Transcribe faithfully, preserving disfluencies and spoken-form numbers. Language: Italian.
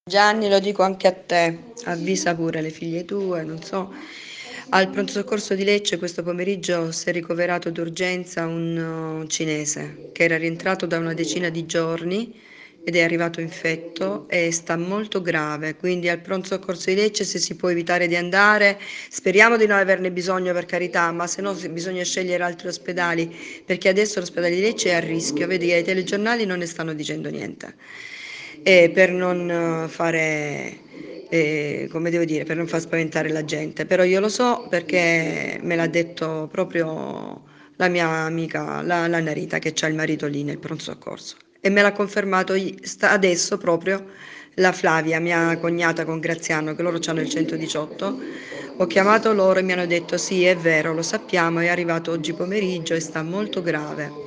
Gianni, lo dico anche a te, avvisa pure le figlie tue, non so. Al pronto soccorso di Lecce questo pomeriggio si è ricoverato d'urgenza un uh, cinese che era rientrato da una decina di giorni ed è arrivato infetto e sta molto grave, quindi al pronto soccorso di Lecce se si può evitare di andare, speriamo di non averne bisogno per carità, ma se no se- bisogna scegliere altri ospedali perché adesso l'ospedale di Lecce è a rischio, vedi che ai telegiornali non ne stanno dicendo niente. E per non eh, fare, eh, come devo dire, per non far spaventare la gente, però io lo so perché me l'ha detto proprio la mia amica, la, la Narita, che c'ha il marito lì nel pronto soccorso. E me l'ha confermato i- sta- adesso proprio la Flavia, mia cognata con Graziano, che loro hanno il centodiciotto. Ho chiamato loro e mi hanno detto sì, è vero, lo sappiamo, è arrivato oggi pomeriggio e sta molto grave.